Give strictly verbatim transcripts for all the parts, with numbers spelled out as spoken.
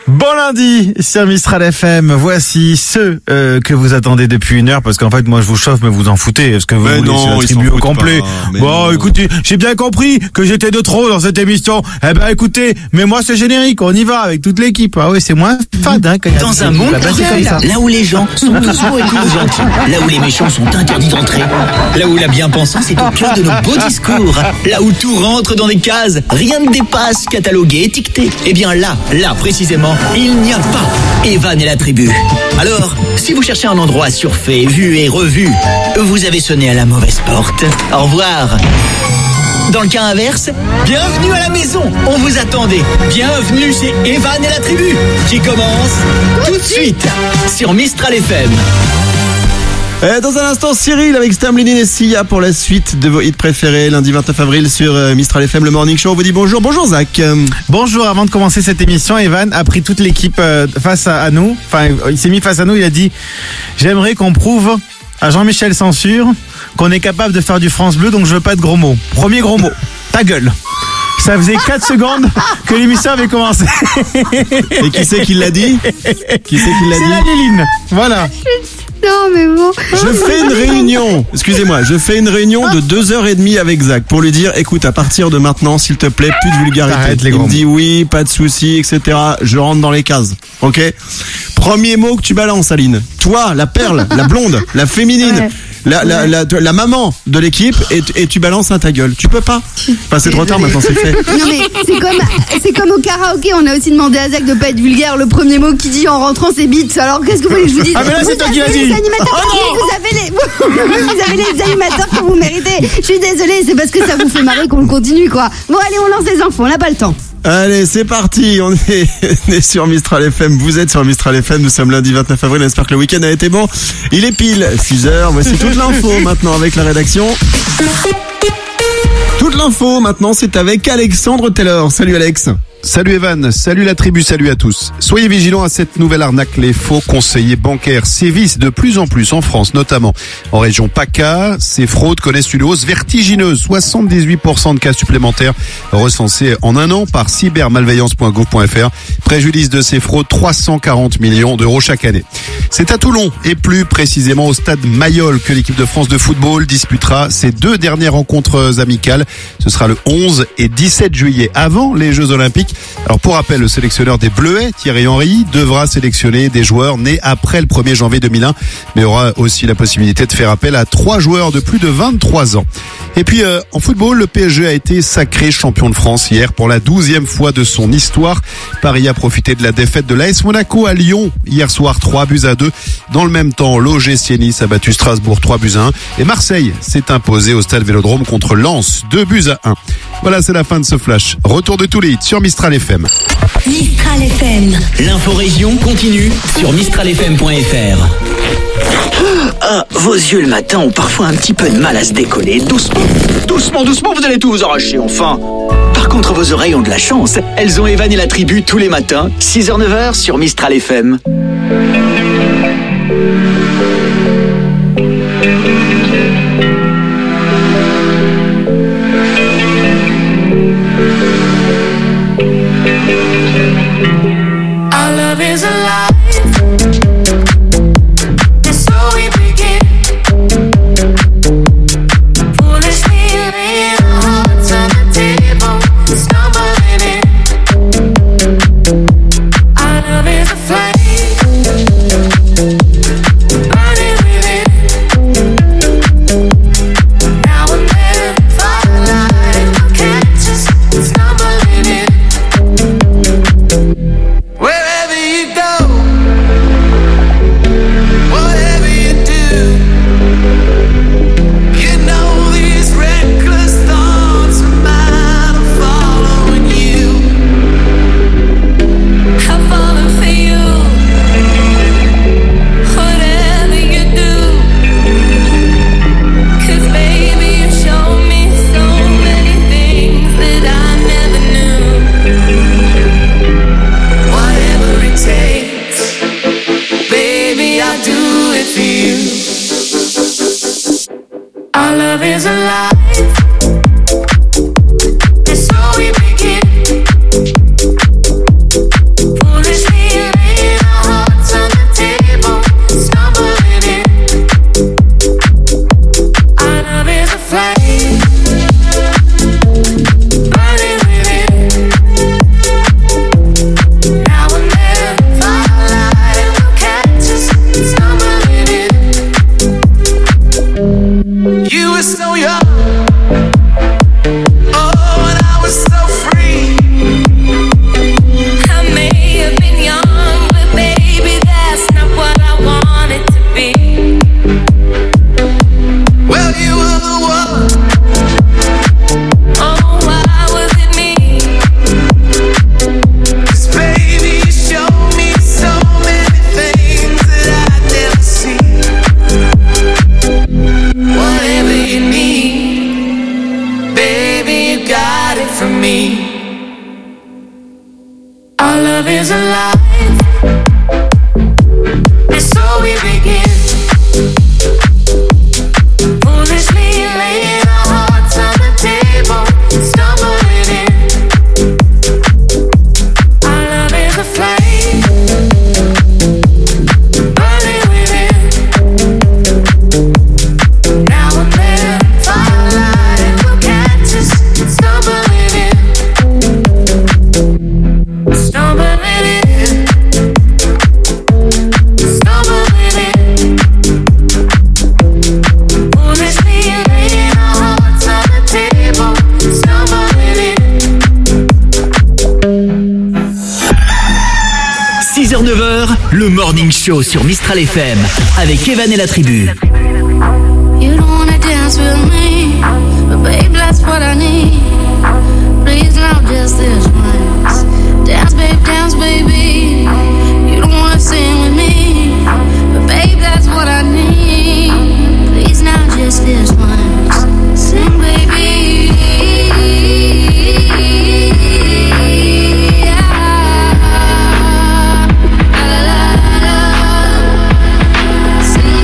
Bon lundi sur Mistral F M, voici ceux euh, que vous attendez depuis une heure, parce qu'en fait moi je vous chauffe mais vous en foutez, parce que vous mais voulez non, c'est la tribu au complet. Pas, bon non. écoutez, j'ai bien compris que j'étais de trop dans cette émission, eh ben écoutez, mais moi c'est générique, on y va avec toute l'équipe. Ah oui, c'est moins fade hein, quand il y a dans un monde bah, parfait, là où les gens sont tous beaux et tous gentils, là où les méchants sont interdits d'entrer, là où la bien-pensance est au cœur de nos beaux discours, là où tout rentre dans des cases, rien ne dépasse, catalogué, étiqueté. Eh bien là, là précisément, il n'y a pas Evan et la tribu. Alors, si vous cherchez un endroit surfait, vu et revu, vous avez sonné à la mauvaise porte. Au revoir. Dans le cas inverse, bienvenue à la maison. On vous attendait. Bienvenue chez Evan et la tribu, qui commence tout de suite sur Mistral F M. Euh, dans un instant, Cyril avec Stamlin et Sia pour la suite de vos hits préférés, lundi vingt-neuf avril sur euh, Mistral F M, le Morning Show. On vous dit bonjour. Bonjour Zach. Bonjour, avant de commencer cette émission, Evan a pris toute l'équipe euh, face à, à nous, enfin il s'est mis face à nous, il a dit « J'aimerais qu'on prouve à Jean-Michel Censure qu'on est capable de faire du France Bleu, donc je veux pas de gros mots. Premier gros mot, ta gueule !» Ça faisait quatre secondes que l'émission avait commencé. Et qui c'est qui l'a dit? Qui c'est qui l'a C'est dit? la Liline, voilà. Non mais bon. Je fais une réunion, excusez-moi, je fais une réunion de deux heures et demie avec Zach pour lui dire, écoute, à partir de maintenant, s'il te plaît, plus de vulgarité. Arrête les Il gros me dit oui, pas de souci, et cetera. Je rentre dans les cases, ok? Premier mot que tu balances, Aline. Toi, la perle, la blonde, la féminine. Ouais. La, la, la, la maman de l'équipe et, et tu balances un ta gueule. Tu peux pas. Enfin, c'est trop tard maintenant, c'est fait. Non mais c'est comme c'est comme au karaoké, on a aussi demandé à Zach de pas être vulgaire. Le premier mot qu'il dit en rentrant c'est bite. Alors qu'est-ce que vous voulez que je vous dise? Ah mais là c'est Vous toi qui l'as avez dit. les animateurs, Oh non vous avez les vous, vous avez les animateurs que vous méritez. Je suis désolée, c'est parce que ça vous fait marrer qu'on le continue quoi. Bon allez, on lance les infos, on n'a pas le temps. Allez, c'est parti. On est, on est sur Mistral F M. Vous êtes sur Mistral F M. Nous sommes lundi vingt-neuf avril. On espère que le week-end a été bon. Il est pile six heures. Voici toute l'info maintenant avec la rédaction. Toute l'info maintenant, c'est avec Alexandre Taylor. Salut Alex. Salut Evan, salut la tribu, salut à tous. Soyez vigilants à cette nouvelle arnaque. Les faux conseillers bancaires sévissent de plus en plus en France, notamment en région PACA. Ces fraudes connaissent une hausse vertigineuse. soixante-dix-huit pour cent de cas supplémentaires recensés en un an par cybermalveillance point gouv point f r. Préjudice de ces fraudes, trois cent quarante millions d'euros chaque année. C'est à Toulon et plus précisément au stade Mayol que l'équipe de France de football disputera ses deux dernières rencontres amicales. Ce sera le onze et dix-sept juillet avant les Jeux Olympiques. Alors pour rappel, le sélectionneur des Bleuets, Thierry Henry, devra sélectionner des joueurs nés après le premier janvier deux mille un, mais aura aussi la possibilité de faire appel à trois joueurs de plus de vingt-trois ans. Et puis euh, en football, le P S G a été sacré champion de France hier pour la douzième fois de son histoire. Paris a profité de la défaite de l'A S Monaco à Lyon hier soir, trois buts à deux. Dans le même temps, l'O G C Nice a battu Strasbourg trois buts à un et Marseille s'est imposé au stade Vélodrome contre Lens deux buts à un. Voilà, c'est la fin de ce flash. Retour de tous les hits sur Mistral F M. Mistral F M. L'info-région continue sur mistral f m point f r. Ah, vos yeux le matin ont parfois un petit peu de mal à se décoller. Doucement, doucement, doucement, vous allez tout vous arracher, enfin. Par contre, vos oreilles ont de la chance. Elles ont Evan et la tribu tous les matins, six heures neuf heures sur Mistral F M. Our love is alive. And so we begin. Foolishly laying our hearts on the table, stumbling in. Our love is a flame, burning within. Now and then, firelight will catch us stumbling in. Wherever you go, whatever you do, you know these reckless thoughts of mine are following you. I'm falling for you. Whatever you do, 'cause baby you show me so many things that I never knew. Whatever it takes, baby, I'll do it for you. Our love is alive, and so we begin. Foolishly love is alive, and so we begin. Foolishly laying our hearts on the table, stumbling in. Our love is a flame, burning within. Now and then, firelight will catch us, stumbling in, stumbling in, stumbling in. Foolishly laying our hearts on the table, stumbling in. six heures neuf heures, le Morning Show sur Mistral F M avec Evan et la tribu. You don't wanna dance with me, but babe, that's what I need. Please, now just this once. Dance, babe, dance, baby. You don't wanna sing with me, but babe, that's what I need. Please, now just this once. Sing, baby. Sing,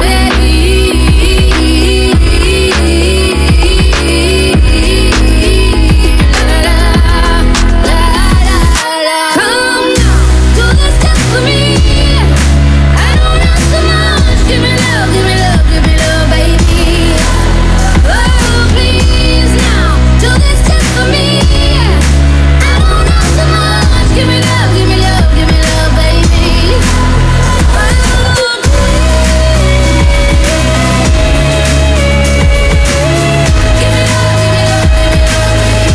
Come now, do this just for me. I don't ask so much. Give me love, give me love, give me love, baby. Oh, please now, do this just for me. I don't ask so much. Give me love, give me love, give me love, baby. Oh, give me love, give me love, give me love,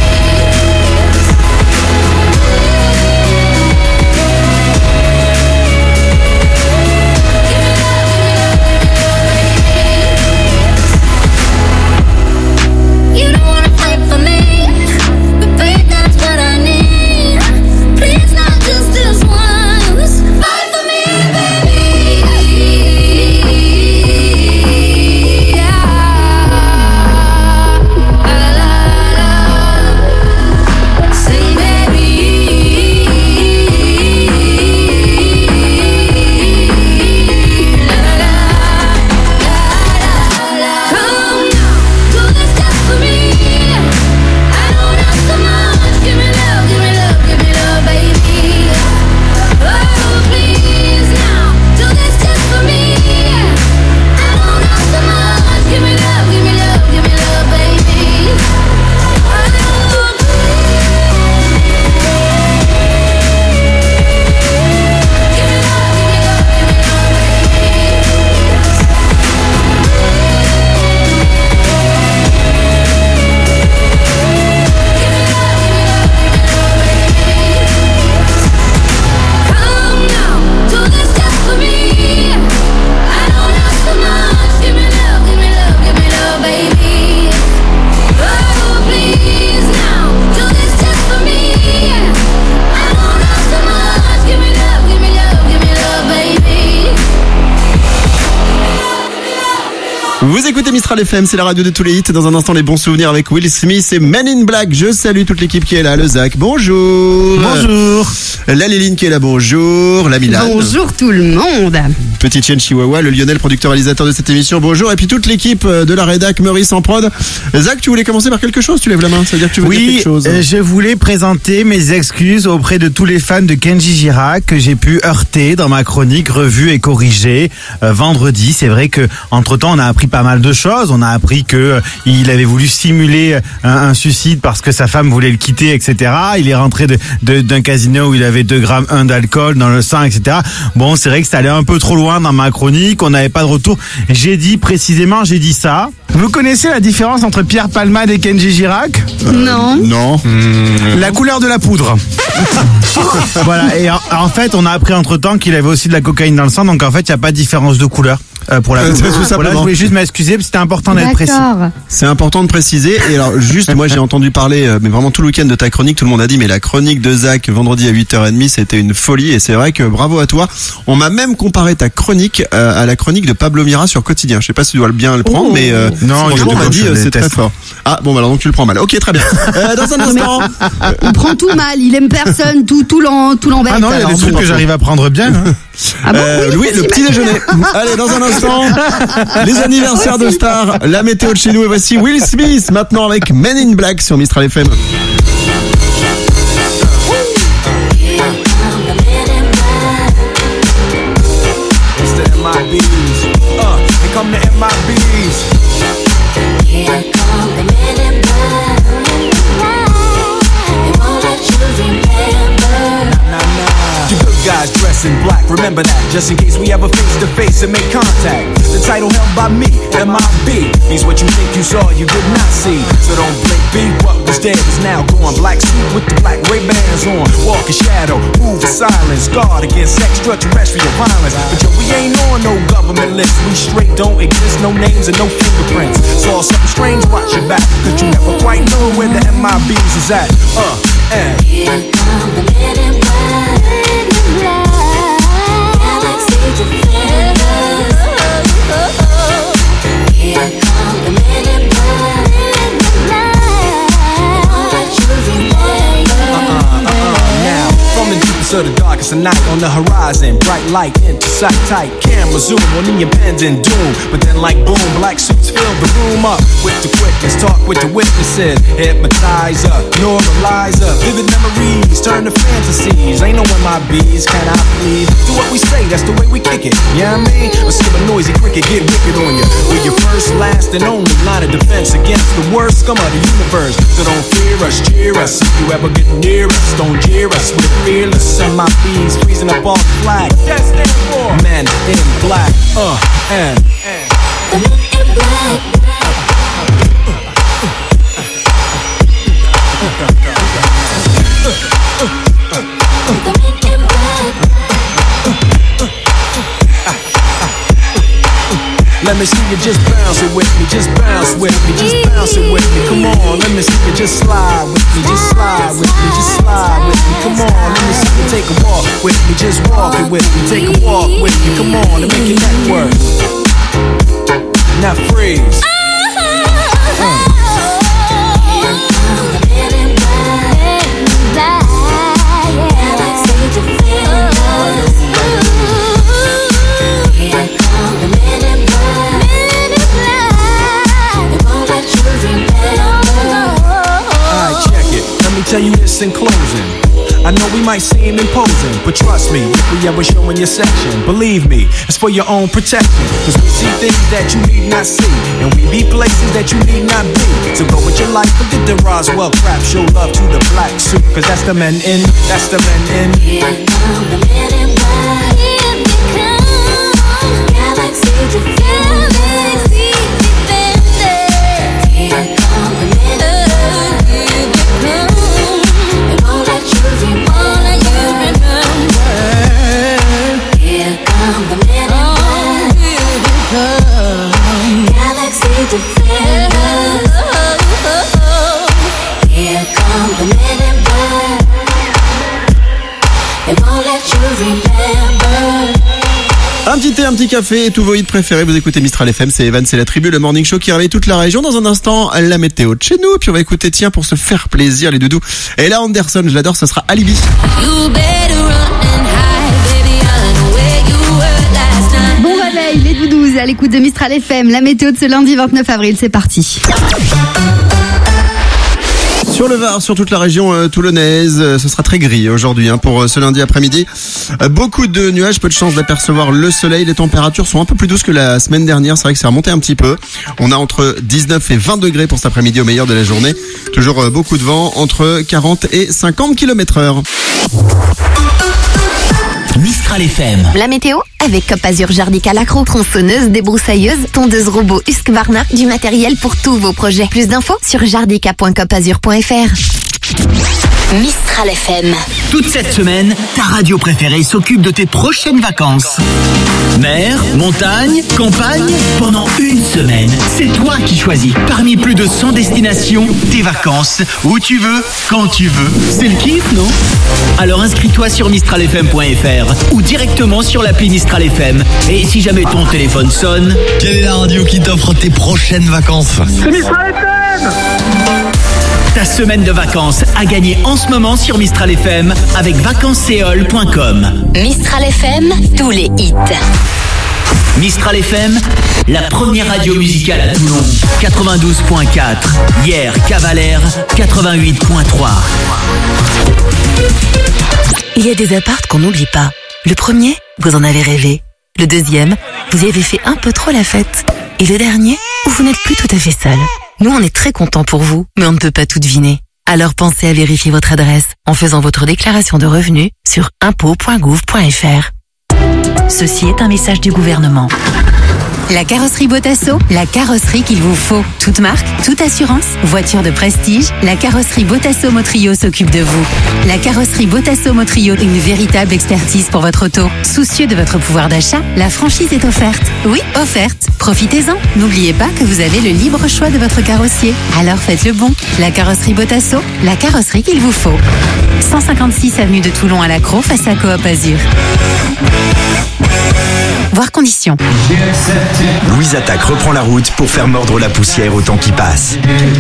You don't wanna fight for me, but babe, that's what I need. Please, not just this once. Fight for me, baby. La la la la. Say, baby. La la la la. Come now, do this just for me. I don't ask so much. Give me love, give me love, give me love, baby. Oh, please now, do this just for me. I don't ask so much. Give me love, give me love, give me love, baby. Oh, give me love, give me love, give me love, Come now, do this just for me. I don't ask so much. Give me love, give me love, give me love, baby. Oh, please now, do this just for me. I don't ask so much. Give me love, give me love, give me love, baby. Vous écoutez Mistral F M, c'est la radio de tous les hits. Dans un instant, les bons souvenirs avec Will Smith et Men in Black. Je salue toute l'équipe qui est là. Le Zach, bonjour. Bonjour. La Léline qui est là, bonjour. La Milan. Bonjour tout le monde. Petite chienne Chihuahua, le Lionel, producteur réalisateur de cette émission, bonjour. Et puis toute l'équipe de la rédac, Maurice en prod. Zach, tu voulais commencer par quelque chose, tu lèves la main, ça veut dire que tu veux dire Oui, quelque chose. euh, je voulais présenter mes excuses auprès de tous les fans de Kenji Girac que j'ai pu heurter dans ma chronique revue et corrigée euh, vendredi. C'est vrai que entre temps on a appris pas mal de choses. On a appris que euh, il avait voulu simuler un, un suicide parce que sa femme voulait le quitter, et cetera. Il est rentré de, de, d'un casino où il avait deux grammes un d'alcool dans le sang, et cetera. Bon, c'est vrai que ça allait un peu trop loin dans ma chronique. On n'avait pas de retour. J'ai dit précisément, j'ai dit ça. Vous connaissez la différence entre Pierre Palmade et Kenji Girac? Non. Non. La couleur de la poudre. Voilà, et en, en fait, on a appris entre temps qu'il avait aussi de la cocaïne dans le sang, donc en fait, il n'y a pas de différence de couleur. Euh, pour la Euh, poudre. tout simplement. Voilà, je voulais juste m'excuser, c'était important d'être précis. D'accord. C'est important de préciser. Et alors, juste, moi, j'ai entendu parler, euh, mais vraiment tout le week-end de ta chronique. Tout le monde a dit, mais la chronique de Zach, vendredi à huit heures trente, c'était une folie. Et c'est vrai que bravo à toi. On m'a même comparé ta chronique euh, à la chronique de Pablo Mira sur Quotidien. Je sais pas si tu dois bien le prendre, Oh. mais euh, Non, il Franchement, est on m'a de dit gauche, euh, je c'est très déteste. fort. Ah bon, bah alors donc tu le prends mal. Ok, très bien. Euh, dans un instant, Il prend tout mal, il aime personne, tout, tout l'en, tout l'embête. Ah non, il y a alors. des trucs que j'arrive à prendre bien. Hein. Ah bon, euh, oui, Louis, c'est le si petit mal. déjeuner. Allez, dans un instant, les anniversaires de stars, la météo de chez nous. Et voici Will Smith maintenant avec Men in Black sur Mistral F M. It's the M I Bs. Uh, here come the M I Bs. Here come the men in black. They won't let you remember. Nah, nah. You good guys dressed in black. Remember that, just in case we ever face to face and make contact. The title held by me, M I B, means what you think you saw, you did not see. So don't blink, be what was dead is now gone. Black suit with the black Ray-Bans on. Walk in shadow, move in silence. Guard against extraterrestrial violence. But yo, we ain't on no government list. We straight don't exist, no names and no fingerprints. Saw something strange, watch your back, cause you never quite know where the M I Bs is at. Uh, and Here come the men in black. Galaxy defenders. Here come the men in black. They won't let you remember. now, from the deepest of the darkest of night on the horizon, bright light into sight tight. Camera zoom on the impending doom, but then like boom, black suits fill the room up with the quickness. Talk with the witnesses, hypnotizer, normalizer, vivid memories turn to fantasies. Ain't no M I Bs, can I please? Do what we say, that's the way we kick it. Yeah, you know what I mean? Or see a noisy cricket get wicked on you. We're your first, last, and only line of defense against the worst scum of the universe. So don't fear us, cheer us. If you ever get near us, don't jeer us. We're fearless. M I Bs freezing up all the flag. What that stand for? Men in black. Uh, and, and. The men in black. The men in black. Let me see you just bounce it with me, just bounce with me, just bounce it with me. Come on, let me see you just slide with me, just slide with me, just slide with me. Come on, let me see you take a walk with me, just walk it with me, take a walk with me. Come on, and make your neck work. Now freeze. Tell you this in closing. I know we might seem imposing, but trust me, if we ever show in your section, believe me, it's for your own protection. Cause we see things that you need not see, and we be places that you need not be. So go with your life, forget the Roswell crap. Show love to the black suit, cause that's the men in, that's the men in. Here come the men in black. Here they come. Galaxy defenders. Galaxy defenders. Here come the men in black. Defenders. Here come the men in black. They won't let you remember. Un petit thé, un petit café et tous vos hits préférés. Vous écoutez Mistral F M, c'est Evan, c'est la tribu, le morning show qui réveille toute la région. Dans un instant, la météo de chez nous. Puis on va écouter, tiens, pour se faire plaisir, les doudous. Et là, Anderson, je l'adore, ça sera Alibi. You better run and hide, baby. I know where you were last night. Bon réveil, les doudous, à l'écoute de Mistral F M, la météo de ce lundi vingt-neuf avril, c'est parti. Sur le Var, sur toute la région euh, toulonnaise, euh, ce sera très gris aujourd'hui hein, pour euh, ce lundi après-midi. Euh, beaucoup de nuages, peu de chance d'apercevoir le soleil. Les températures sont un peu plus douces que la semaine dernière. C'est vrai que c'est remonté un petit peu. On a entre dix-neuf et vingt degrés pour cet après-midi au meilleur de la journée. Toujours euh, beaucoup de vent, entre quarante et cinquante kilomètres heure. Mistral F M. La météo avec Cop Azur Jardica Lacro, tronçonneuse, débroussailleuse, tondeuse robot Husqvarna, du matériel pour tous vos projets. Plus d'infos sur jardica point cop azur point f r. Mistral F M. Toute cette semaine, ta radio préférée s'occupe de tes prochaines vacances. Mer, montagne, campagne, pendant une semaine, c'est toi qui choisis. Parmi plus de cent destinations, tes vacances, où tu veux, quand tu veux. C'est le kiff, non? Alors inscris-toi sur mistral f m point f r ou directement sur l'appli Mistral F M. Et si jamais ton téléphone sonne, quelle est la radio qui t'offre tes prochaines vacances? C'est Mistral F M. Ta semaine de vacances à gagner en ce moment sur Mistral F M avec vacances séol point com. Mistral F M, tous les hits. Mistral F M, la première radio musicale à Toulon. quatre-vingt-douze point quatre. Hier, Cavalère, quatre-vingt-huit point trois. Il y a des appartes qu'on n'oublie pas. Le premier, vous en avez rêvé. Le deuxième, vous y avez fait un peu trop la fête. Et le dernier, où vous n'êtes plus tout à fait seul. Nous, on est très contents pour vous, mais on ne peut pas tout deviner. Alors pensez à vérifier votre adresse en faisant votre déclaration de revenus sur impôts point gouv point f r. Ceci est un message du gouvernement. La carrosserie Botasso, la carrosserie qu'il vous faut. Toute marque, toute assurance, voiture de prestige, la carrosserie Botasso Motrio s'occupe de vous. La carrosserie Botasso Motrio, une véritable expertise pour votre auto. Soucieux de votre pouvoir d'achat, la franchise est offerte. Oui, offerte. Profitez-en. N'oubliez pas que vous avez le libre choix de votre carrossier. Alors faites le bon. La carrosserie Botasso, la carrosserie qu'il vous faut. cent cinquante-six avenue de Toulon à l'Accro, face à Coop Azur. Voir conditions. Louise Attaque reprend la route pour faire mordre la poussière au temps qui passe.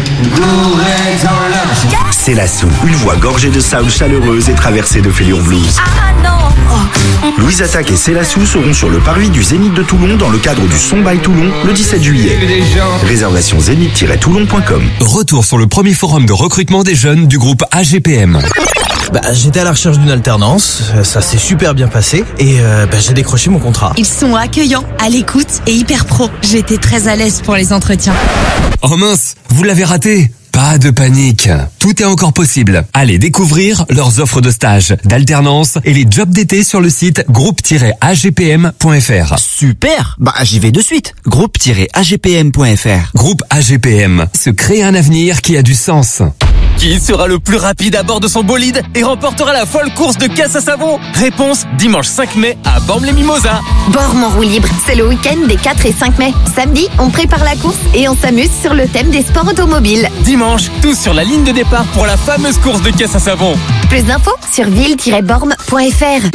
C'est Lassou, une voix gorgée de soul chaleureuse et traversée de fêlure blues. Louise Attaque et Célassou seront sur le parvis du Zénith de Toulon dans le cadre du Son by Toulon le dix-sept juillet. Réservation zénith tiret toulon point com. Retour sur le premier forum de recrutement des jeunes du groupe A G P M. Bah, j'étais à la recherche d'une alternance, ça s'est super bien passé et euh, bah, j'ai décroché mon contrat. Ils sont accueillants, à l'écoute et hyper pro. J'étais très à l'aise pour les entretiens. Oh mince, vous l'avez raté. Pas de panique, tout est encore possible. Allez découvrir leurs offres de stage, d'alternance et les jobs d'été sur le site groupe tiret a g p m point f r. Super, bah j'y vais de suite. groupe tiret a g p m point f r. Groupe A G P M, se créer un avenir qui a du sens. Qui sera le plus rapide à bord de son bolide et remportera la folle course de caisse à savon? Réponse, dimanche cinq mai à Bormes-les-Mimosas. Bormes en roue libre, c'est le week-end des quatre et cinq mai. Samedi, on prépare la course et on s'amuse sur le thème des sports automobiles. Dimanche, tous sur la ligne de départ pour la fameuse course de caisse à savon. Plus d'infos sur ville tiret bormes point f r.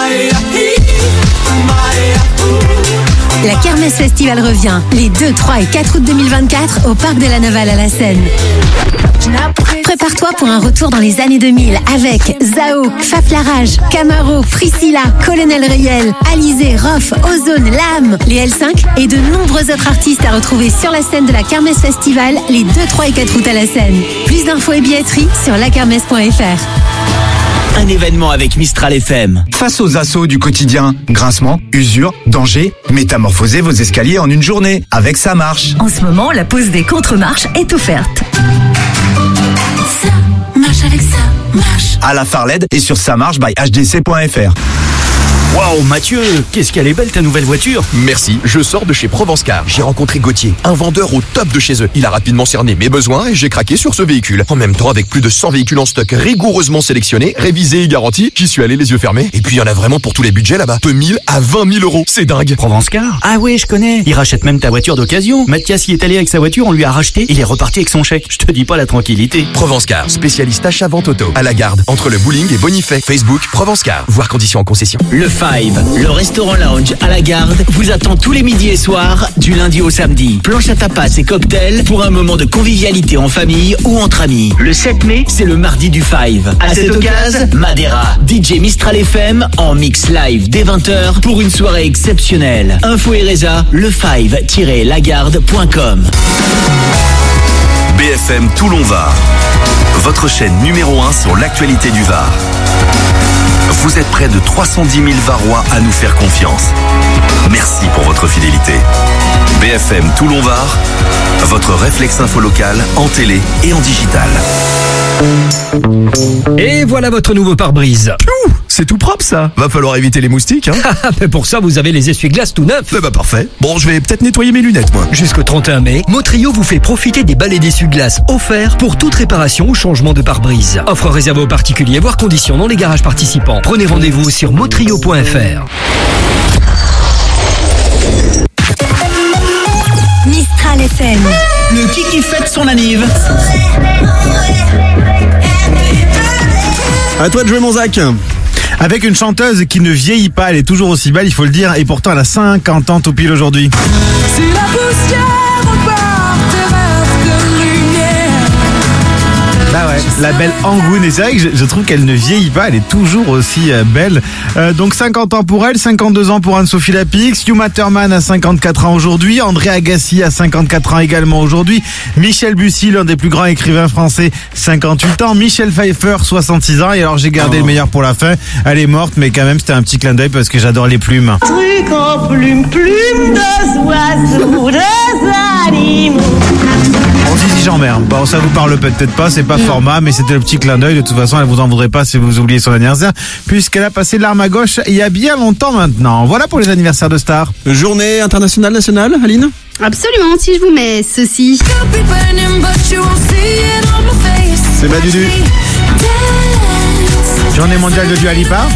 La Kermesse Festival revient les deux, trois et quatre août deux mille vingt-quatre au Parc de la Navale à la Seine. Prépare-toi pour un retour dans les années deux mille avec Zao, Faflarage, Camaro, Priscilla, Colonel Riel, Alizé, Rof, Ozone, Lame, les L cinq et de nombreux autres artistes à retrouver sur la scène de la Kermesse Festival les deux, trois et quatre août à la Seine. Plus d'infos et billetterie sur la kermesse point f r. Un événement avec Mistral F M. Face aux assauts du quotidien, grincement, usure, danger, métamorphosez vos escaliers en une journée avec Ça Marche. En ce moment, la pause des contre-marches est offerte. Ça marche avec Ça Marche. À la Farled et sur ça marche by h d c point f r. Waouh Mathieu, qu'est-ce qu'elle est belle ta nouvelle voiture. Merci, je sors de chez Provence Car. J'ai rencontré Gauthier, un vendeur au top de chez eux. Il a rapidement cerné mes besoins et j'ai craqué sur ce véhicule. En même temps, avec plus de cent véhicules en stock rigoureusement sélectionnés, révisés et garantis, j'y suis allé les yeux fermés. Et puis il y en a vraiment pour tous les budgets là-bas. De mille à vingt mille euros, c'est dingue. Provence Car? Ah oui, je connais. Il rachète même ta voiture d'occasion. Mathias y est allé avec sa voiture, on lui a racheté, il est reparti avec son chèque. Je te dis pas la tranquillité. Provence Car, spécialiste achat-vente auto. À la Garde, entre le bowling et Bonifay. Facebook, Provence Car. Voir conditions en concession. Le Five, le restaurant lounge à la Garde, vous attend tous les midis et soirs, du lundi au samedi. Planche à tapas et cocktails pour un moment de convivialité en famille ou entre amis. Le sept mai, c'est le mardi du Five. À cette occasion, Madeira, D J Mistral F M en mix live dès vingt heures pour une soirée exceptionnelle. Info et résa, le five tiret lagarde point com. B F M Toulon-Var, votre chaîne numéro un sur l'actualité du Var. Vous êtes près de trois cent dix mille Varois à nous faire confiance. Merci pour votre fidélité. B F M Toulon-Var, votre réflexe info local en télé et en digital. Et voilà votre nouveau pare-brise. c'est tout propre ça. Va falloir éviter les moustiques, hein. Mais pour ça, vous avez les essuie-glaces tout neufs. Eh bah parfait. Bon, je vais peut-être nettoyer mes lunettes, moi. Jusqu'au trente et un mai, Motrio vous fait profiter des balais d'essuie-glaces offerts pour toute réparation ou changement de pare-brise. Offre réservée aux particuliers, voire conditions dans les garages participants. Prenez rendez-vous sur motrio point f r. Mistral F M. Le Kiki fête son anniv. À toi de jouer, mon Zach. Avec une chanteuse qui ne vieillit pas, elle est toujours aussi belle, il faut le dire, et pourtant elle a cinquante ans tout pile aujourd'hui. Si la poussière repart, tes rêves de lumière. Bah ouais, la belle Angoune, et c'est vrai que je, je trouve qu'elle ne vieillit pas, elle est toujours aussi euh, belle. Euh, donc cinquante ans pour elle, cinquante-deux ans pour Anne-Sophie Lapix, Hugh Matterman a cinquante-quatre ans aujourd'hui, André Agassi a cinquante-quatre ans également aujourd'hui, Michel Bussy, l'un des plus grands écrivains français, cinquante-huit ans, Michel Pfeiffer, soixante-six ans, et alors j'ai gardé oh. le meilleur pour la fin, elle est morte, mais quand même c'était un petit clin d'œil parce que j'adore les plumes. Truc en plume, plume de oiseaux, de animaux. On dit si j'emmerde. Bon, ça vous parle peut-être pas, c'est pas format, mais c'était le petit clin d'œil. De toute façon, elle vous en voudrait pas si vous oubliez son anniversaire, puisqu'elle a passé l'arme à gauche il y a bien longtemps maintenant. Voilà pour les anniversaires de stars. Journée internationale nationale, Aline? Absolument, si je vous mets ceci. C'est Badudu. Journée mondiale de Dua Lipa.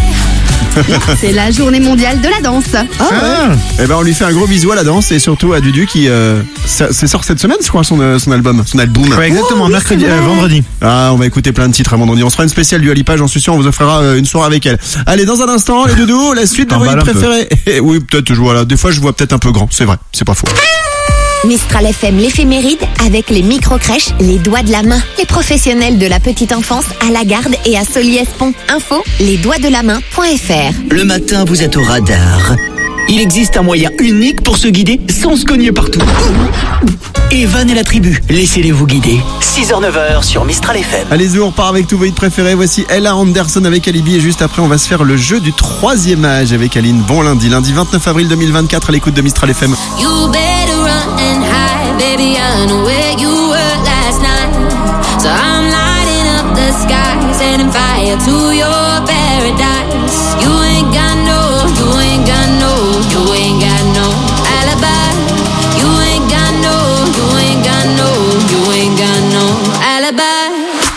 C'est la journée mondiale de la danse. Ah, ouais. Eh ben on lui fait un gros bisou à la danse et surtout à Dudu qui euh, ça, c'est sort cette semaine, je crois, son, euh, son album, son album. Ouais, exactement, oh, mercredi, euh, vendredi. Ah, on va écouter plein de titres à vendredi. On se fera une spéciale Dua Lipa, j'en suis sûr, on vous offrira euh, une soirée avec elle. Allez, dans un instant, les doudous, la suite de vos préférés. Oui, peut-être, je vois là. Des fois, je vois peut-être un peu grand, c'est vrai, c'est pas faux. Mistral F M, l'éphéméride, avec les micro-crèches, les doigts de la main. Les professionnels de la petite enfance à la Garde et à Soliès-Pont. Info, les doigts de la main point f r. Le matin, vous êtes au radar. Il existe un moyen unique pour se guider sans se cogner partout. Evan et la tribu, laissez-les vous guider. six heures neuf heures sur Mistral F M. Allez-y, on repart avec tous vos hits préférés. Voici Ella Anderson avec Alibi et juste après, on va se faire le jeu du troisième âge avec Aline. Bon lundi, lundi vingt-neuf avril deux mille vingt-quatre à l'écoute de Mistral F M. You better run and hide, baby, I know where you were last night. So I'm lighting up the sky, setting fire to your paradise. You ain't got no, you ain't got no, you ain't got no alibi. You ain't got no, you ain't got no, you ain't got no alibi.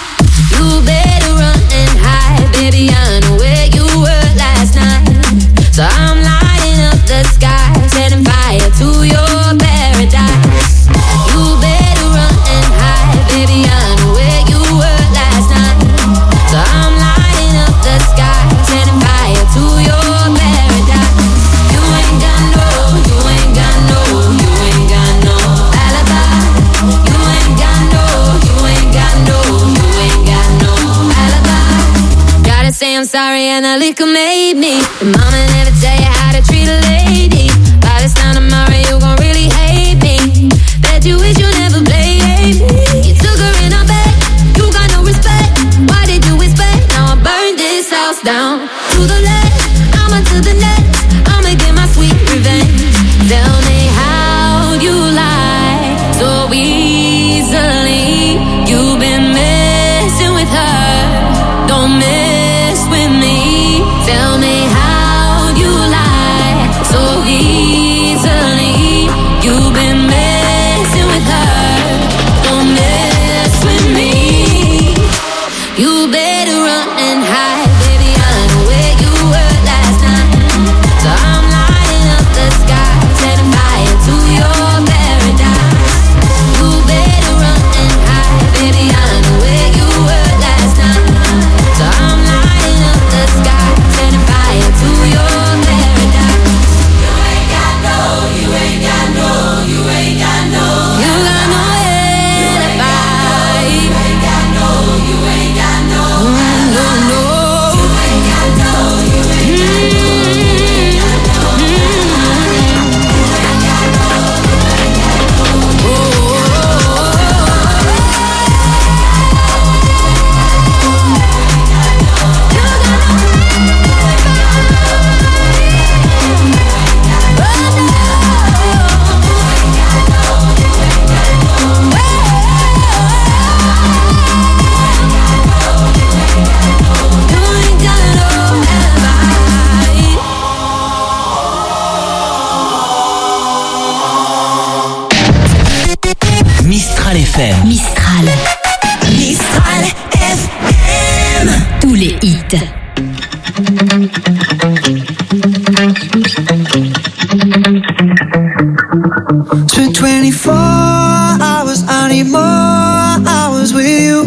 You better run and hide, baby, I know where you were last night. So I'm lighting up the sky, setting fire to your paradise. You better run and hide, baby, I know where you were last night. So I'm lighting up the sky, setting fire to your paradise. You ain't got no, you ain't got no, you ain't got no alibi. You ain't got no, you ain't got no, you ain't got no alibi. Gotta say I'm sorry and the liquor made me. And mama never tell you how to treat a lady. By this time tomorrow you gon' really hate me. Bet you wish you never played me. You took her in her bed, you got no respect. Why did you expect? Now I burned this house down to the left, I'ma to the next. I'ma get my sweet revenge. Tell me how you lie so easily. You've been messing with her, don't mess with me. Tell me how you lie so easily. You've been messing with her, don't mess with me. You better run and hide, baby, I know F M. Mistral. Mistral F M. Tous les hits. Spent twenty-four hours, I need more hours with you.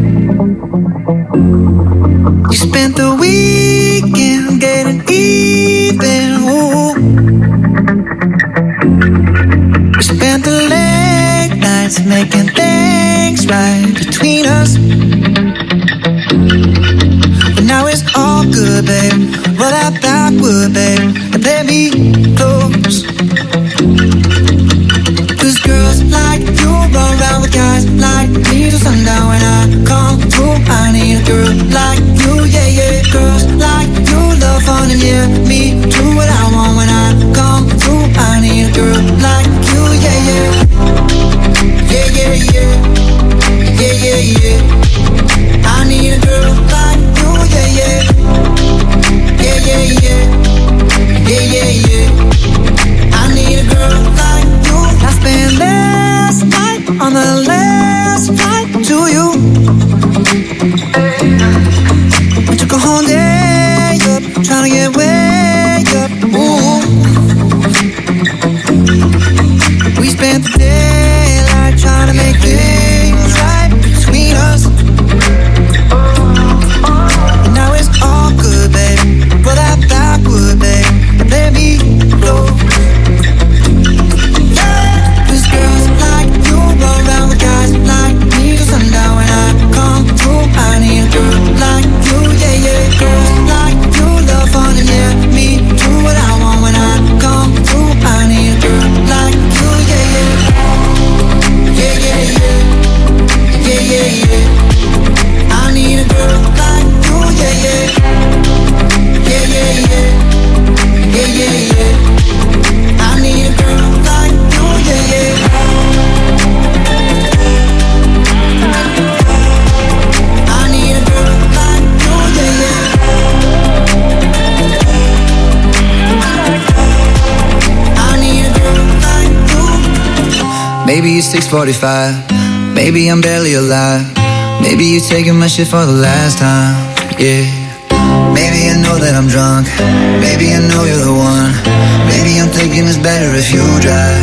You spent the weekend getting even, ooh. We spent the late nights making things right between us. But now it's all good, babe. Roll that backward, babe, and play me close. Cause girls like you run around with guys like me till sundown. When I come through, I need a girl like you, yeah, yeah. Girls like you love fun and yeah, me do what I want. When I come through, I need a girl like you, yeah, yeah. Yeah, yeah, yeah. Yeah, yeah, yeah. I need a girl like you, yeah, yeah. Yeah, yeah, yeah. Yeah, yeah, yeah. I need a girl like you. I spent last night on the last flight to you. We took a whole day up, trying to get way up. Ooh. We spent the daylight trying to make things right between us. And now it's all good, babe. Roll that backward, babe, and let me go. Cause girls like you run around with guys like me till sundown. When I come through, I need a girl like you, yeah, yeah. Girls like you love fun and yeah, me do what I want. When I come through, I need a girl like you, yeah, yeah. Yeah, yeah, yeah. Yeah, yeah, yeah. I need a girl like you, yeah, yeah. Yeah, yeah, yeah. Yeah, yeah, yeah. I need a girl like you, yeah, yeah. I need a girl like you, yeah, yeah. I need a girl like you. Maybe it's six forty-five. Maybe I'm barely alive. Maybe you're taking my shit for the last time. Yeah. Maybe I know that I'm drunk. Maybe I know you're the one. Maybe I'm thinking it's better if you drive.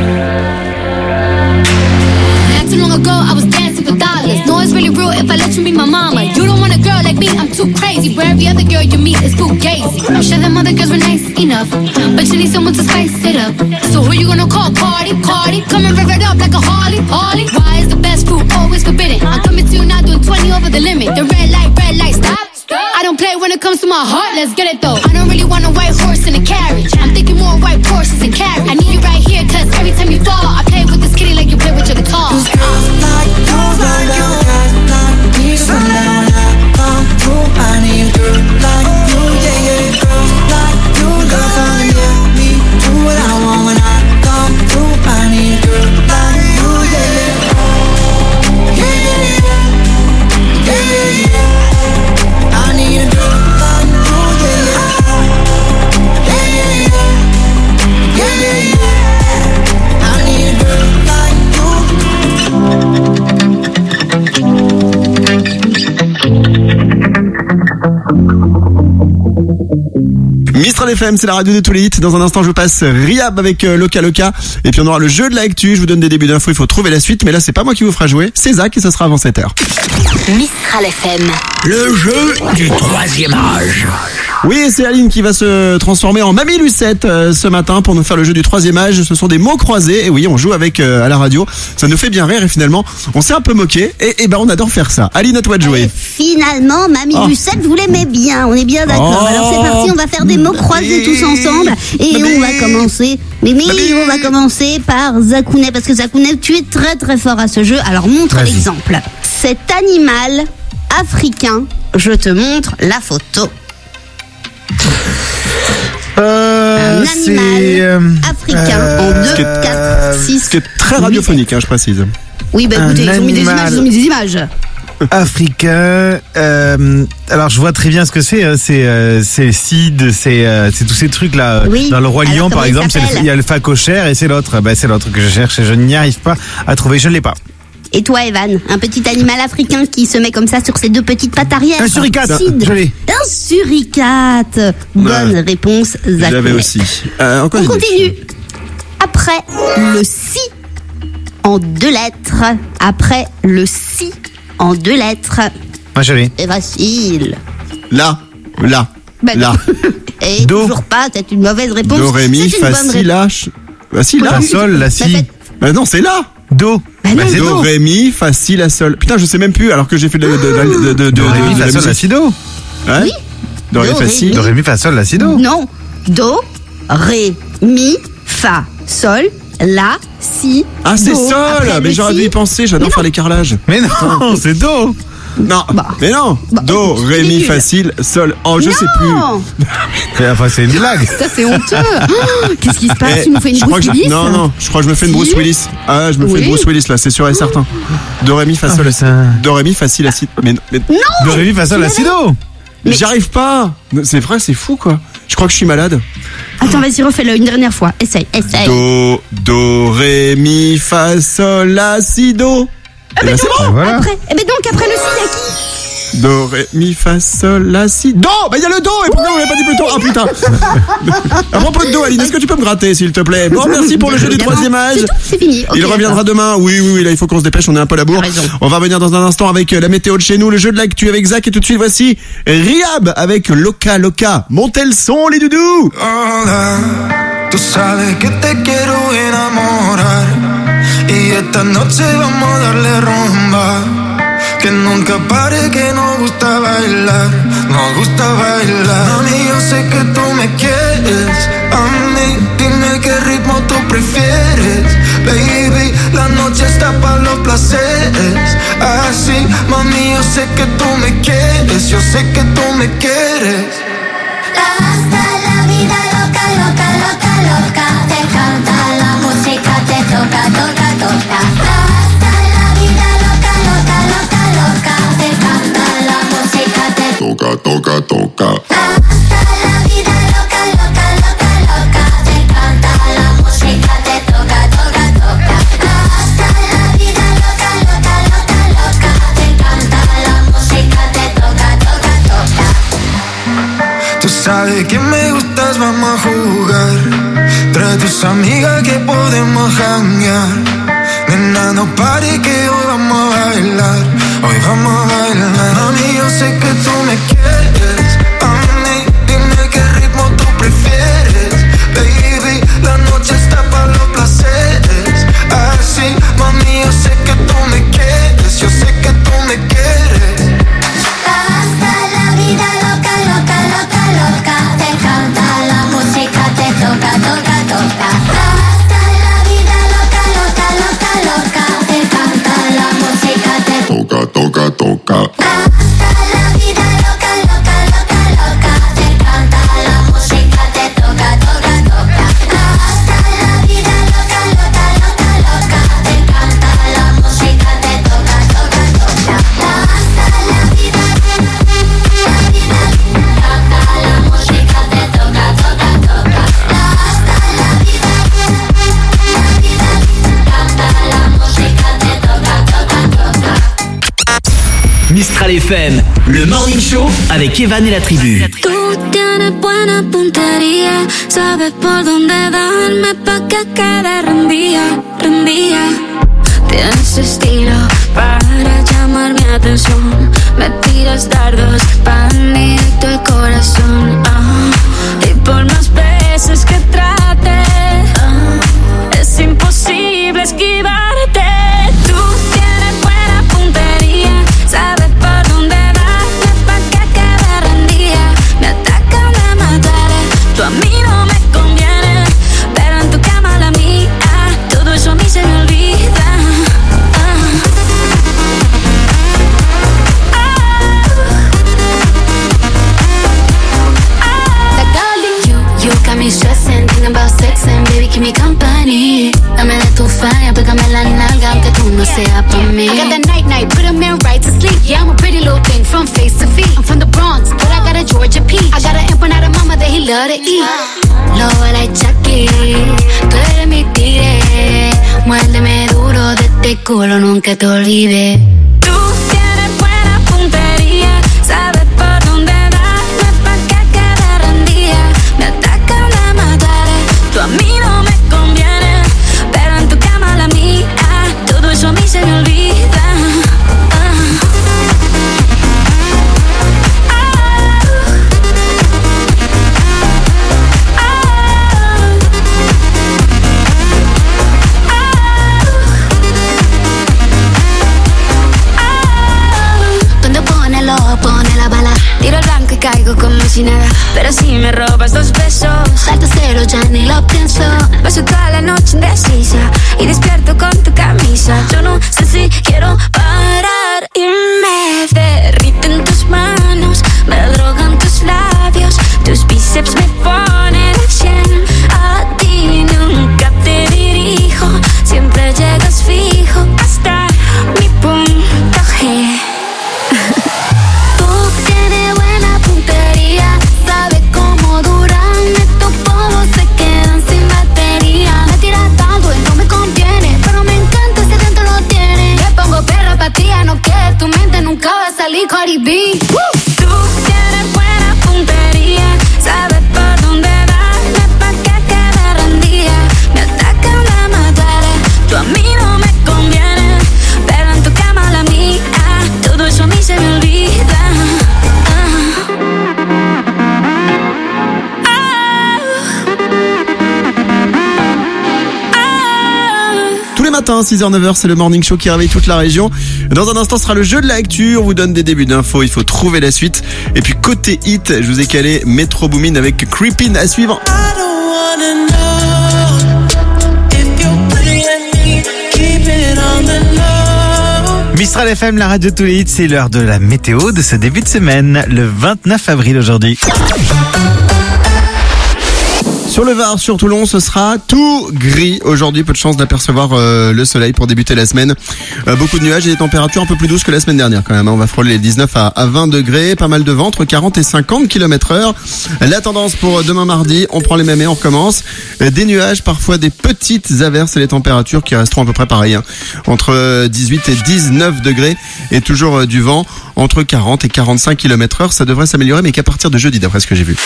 Not too long ago, I was dancing for dollars. No, it's really real if I let you be my mama. You don't want a girl like me, I'm too crazy. Where every other girl you meet is fugazi. I'm sure them other girls were nice enough, but you need someone to spice it up. So who you gonna call? Cardi, Cardi. Come and rev it up like a Harley, Harley. Why is the best food always forbidden? I'm coming to you now doing twenty over the limit. The red light, red light, stop. I don't play when it comes to my heart, let's get it though. I don't really want a white horse in a carriage. I'm thinking more white Porsches and carriage. I need you right here, cause every time you fall, I play with this kitty like you play with your guitar. Cause girls like you, like you, guys like me, sundown. When I come through, I need a girl like you, yeah, yeah. Girls like you, love fun, yeah, me do what I want. When I come through, I need a girl like you, yeah, yeah. Yeah, yeah, yeah. Yeah, yeah, yeah. I need a girl like you, yeah, yeah. Yeah, yeah, yeah. Yeah, yeah, yeah. I need a girl like Mistral F M, c'est la radio de tous les hits. Dans un instant, je vous passe Riab avec euh, Loca Loca. Et puis on aura le jeu de l'actu. Je vous donne des débuts d'infos, il faut trouver la suite. Mais là, c'est pas moi qui vous fera jouer, c'est Zach et ça sera avant sept heures. Mistral F M. Le jeu du troisième âge. Oui, et c'est Aline qui va se transformer en Mamie Lucette euh, ce matin pour nous faire le jeu du troisième âge. Ce sont des mots croisés. Et oui, on joue avec euh, à la radio. Ça nous fait bien rire et finalement, on s'est un peu moqué. Et, et ben, on adore faire ça. Aline, à toi de jouer. Et finalement, Mamie Oh. Lucette, vous l'aimez bien. On est bien d'accord. Oh. Alors c'est parti, on va faire des mots croisés tous ensemble. Et Mamie. on va commencer. Mais, mais Mamie. on va commencer par Zakounet. Parce que Zakounet, tu es très très fort à ce jeu. Alors montre Vas-y. l'exemple. Cet animal africain, je te montre la photo. Euh, Un c'est, animal euh, africain euh, en deux, ce qui est- quatre, six. Ce qui est très radiophonique, hein, je précise. Oui, bah un écoutez, ils ont mis des animal. images, ils ont mis des images. Africain. Euh, alors je vois très bien ce que c'est. hein, C'est euh, c'est le Cid, c'est euh, c'est tous ces trucs là. Oui. Dans le Roi Alors, Lion comment par il exemple, c'est le- s'appelle il y a le phacochère et c'est l'autre. Ben, c'est l'autre que je cherche et je n'y arrive pas à trouver. Je ne l'ai pas. Et toi, Evan, un petit animal africain qui se met comme ça sur ses deux petites pattes arrière. Un suricate. Sid. Je l'ai. Un suricate. Bonne Ouais. réponse, Zach. J'avais aussi. Euh, encore On une continue. Après le si en deux lettres. Après le si en deux lettres. Ma chérie. C'est facile. Là, là, Ben là. Et Do. toujours pas, c'est une mauvaise réponse. Do, ré, mi, C'est une fa, bonne si, réponse. la, ch- Bah si, là. La sol, la si. Bah non, c'est là. Do. Bah Bah non, c'est do. do, ré, mi, fa, si, la, sol. Putain, je sais même plus, alors que j'ai fait de, de, de, de, de, de, Do, ré, mi, de fa, la sol, la, musique. si, do. Hein Oui. Do, ré, Do, fa, ré, si. mi. Do, ré, mi, fa, sol, la, si, do. Non. Do, ré, mi, fa, sol, la, si. Ah, c'est do. sol. Après Mais le j'aurais si. dû y penser, j'adore Mais faire non. les carrelages. Mais non, c'est do. Non, mais non. Do, c'est ré, mi, nul. facile, sol. Oh, je sais plus. Non. Et Enfin, c'est une blague. Ça, c'est honteux. Oh, qu'est-ce qui se passe? Eh, Tu nous fais une je crois Bruce que je- Willis? Non, non, je crois que je me fais une Si. Bruce Willis. Ah, je me fais Oui. une Bruce Willis là, c'est sûr et certain. Do, ré, mi, fa, sol, la, si. Do, ré, mi, facile, la, si. Mais, mais... Do, ré, mi, fa, sol, la, si, do. Mais j'y arrive pas. C'est vrai, c'est fou quoi. Je crois que je suis malade. Attends, vas-y, refais-le une dernière fois. Essaye, essaye. Do, do, ré, mi, fa, sol, la, si, do. Ah, Et mais là, c'est non, bon. Voilà. après, eh ben donc, après le si, il y a qui? Do, ré, mi, fa, sol, la, si, do. Bah il y a le do. Et pourquoi on l'avait pas dit plus tôt? Ah putain. À propos de do, Aline, est-ce que tu peux me gratter s'il te plaît? Bon, merci pour le jeu du troisième âge. C'est tout, c'est fini. Il Ok, reviendra d'accord. demain. Oui, oui, oui, là, il faut qu'on se dépêche, on est un peu à la bourre. T'as raison. On va revenir dans un instant avec euh, la météo de chez nous, le jeu de l'actu avec Zach, et tout de suite, voici Riab avec Loca Loca. Montez le son, les doudous. Hola, tú sabes que te quiero enamorar y esta noche vamos a darle rumba. Que nunca pare, que nos gusta bailar, nos gusta bailar. Mami, yo sé que tú me quieres, a mí dime qué ritmo tú prefieres. Baby, la noche está para los placeres. Así, mami, yo sé que tú me quieres, yo sé que tú me quieres. Hasta la vida loca, loca, loca, loca. Te canta la música, te toca, toca, toca. Hasta la vida loca, loca, loca, loca. Te canta la música, te toca, toca, toca. Hasta la vida loca, loca, loca, loca. Te canta la música, te toca, toca, toca. Hasta la vida loca, loca, loca, loca. Te canta la música, te toca, toca, toca. Tú sabes que me gustas, vamos a jugar. Trae tus amigas que podemos janguear. Nena, no pare que hoy vamos a bailar. Hoy vamos a bailar. Mami, yo sé que tú me quieres. A mí, dime qué ritmo tú prefieres. Baby, la noche está para los placeres. Así, mami, yo sé que tú me quieres. Yo sé que tú me quieres. Hasta la vida loca, loca, loca, loca. Te canta la música, te toca, toca, toca. Hasta la vida loca, loca, loca, loca. Te canta la música, te Toca, toca, toca. Hasta la vida loca, loca, loca, loca. Te canta la música, te toca, toca, toca. Hasta la vida loca, loca, loca, loca. Te canta la música, te toca, toca, toca. Hasta la vida, la vida, canta la música, te toca, toca, toca. Hasta la vida, la vida, canta la música, te toca, toca, toca. Mistral F M, le morning show avec Evan et la tribu. Tú tienes buena puntería, sabes por dónde darme pa' que quede rendida, rendida. Tienes estilo para llamar mi atención, me tiras dardos pa' directo al corazón. Ah, y por más veces que trate, ah, es imposible esquivarte. Tú tienes buena puntería, sabes por dónde darme pa' que quede rendida. Me atacan, me mataré, tú a mí no me conviene, pero en tu cama la mía, todo eso a mí se me olvida. You got me stressing, thinking about sex and baby keep me company. Dame de tu falla, pégame la nalga aunque tú no seas pa' mí. I got that night night, put a man right to sleep. Yeah, I'm a pretty little thing from face to feet. I'm from the Bronx, but I got a Georgia peach. I got an empanada mama that he love to eat. Lo like Chucky, tú eres mi tigre, muérdeme duro de este culo nunca te olvide. Tú tienes buena puntería, sabes por dónde darme pa' que quede rendida. Me atacan, me mataré, tú a mí no me conviene, pero en tu cama la mía, todo eso a mí se me olvida. Pone la bala, tiro el blanco y caigo como si nada. Pero si me robas dos besos, salto cero, ya ni lo pienso. Paso toda la noche indecisa y despierto con tu camisa. Yo no sé si quiero parar y me derriten tus manos, me drogan tus labios, tus bíceps me ponen al cien. A ti nunca te dirijo, siempre llegas fijo hasta mi punto G. Sabe cómo duran estos polvos, se quedan sin batería. Me tira tanto y no me conviene, pero me encanta si dentro lo tiene. Le pongo perra patria, no que tu mente nunca va a salir Cardi B. Tú tienes buena puntería, sabes por dónde darme pa' que quede rendida. Me atacan, me mataré, tú a mí no me conviene, pero en tu cama la mía, todo eso a mí se me olvida. Tous les matins, six heures neuf heures, c'est le morning show qui réveille toute la région. Dans un instant, ce sera le jeu de la actu. On vous donne des débuts d'infos, il faut trouver la suite. Et puis côté hit, je vous ai calé Metro Boomin avec Creepin' à suivre. Mistral F M, la radio de tous les hits, c'est l'heure de la météo de ce début de semaine, le vingt-neuf avril aujourd'hui. Sur le Var, sur Toulon, ce sera tout gris. Aujourd'hui, peu de chance d'apercevoir euh, le soleil pour débuter la semaine. Euh, beaucoup de nuages et des températures un peu plus douces que la semaine dernière quand même. On va frôler les dix-neuf à vingt degrés, pas mal de vent, entre quarante et cinquante kilomètres heure. La tendance pour demain mardi, on prend les mêmes et on recommence. Euh, des nuages, parfois des petites averses et les températures qui resteront à peu près pareilles. Hein. Entre dix-huit et dix-neuf degrés et toujours euh, du vent entre quarante et quarante-cinq kilomètres heure. Ça devrait s'améliorer, mais qu'à partir de jeudi, d'après ce que j'ai vu.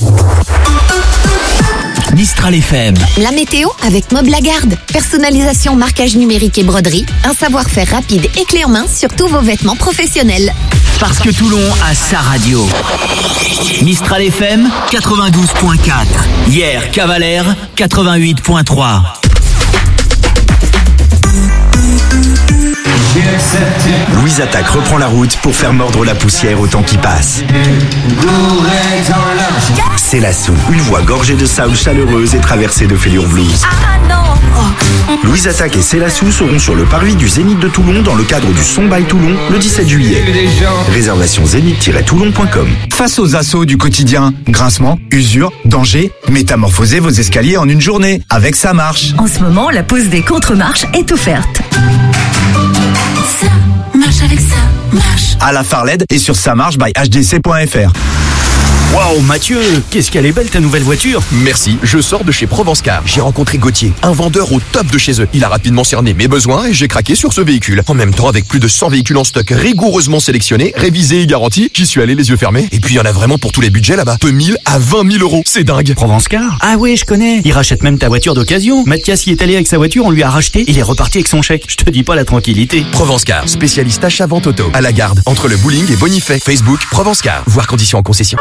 Mistral F M. La météo avec Mob Lagarde. Personnalisation, marquage numérique et broderie. Un savoir-faire rapide et clé en main sur tous vos vêtements professionnels. Parce que Toulon a sa radio. Mistral F M quatre-vingt-douze point quatre. Hier, Cavalère quatre-vingt-huit point trois. Louise Attaque reprend la route pour faire mordre la poussière au temps qui passe. C'est la Sou, une voix gorgée de soul chaleureuse et traversée de fêlure blues. Louise Attaque et C'est la Sou seront sur le parvis du Zénith de Toulon dans le cadre du Son by Toulon le dix-sept juillet. Réservation zénith tiret toulon point com. Face aux assauts du quotidien, grincement, usure, danger, métamorphosez vos escaliers en une journée. Avec Ça Marche. En ce moment, la pause des contre-marches est offerte. Ça marche avec Ça marche. À la Farled et sur ça marche by h d c point f r. Waouh, Mathieu, qu'est-ce qu'elle est belle ta nouvelle voiture. Merci, je sors de chez Provence Car. J'ai rencontré Gauthier, un vendeur au top de chez eux. Il a rapidement cerné mes besoins et j'ai craqué sur ce véhicule. En même temps, avec plus de cent véhicules en stock rigoureusement sélectionnés, révisés et garantis, j'y suis allé les yeux fermés. Et puis il y en a vraiment pour tous les budgets là-bas. De mille à vingt mille euros, c'est dingue. Provence Car. Ah ouais, je connais. Il rachète même ta voiture d'occasion. Mathias y est allé avec sa voiture, on lui a racheté, il est reparti avec son chèque. Je te dis pas la tranquillité. Provence Car, spécialiste achat-vente auto. À la Garde, entre le bowling et Bonifay. Facebook, Provence Car. Voir conditions en concession.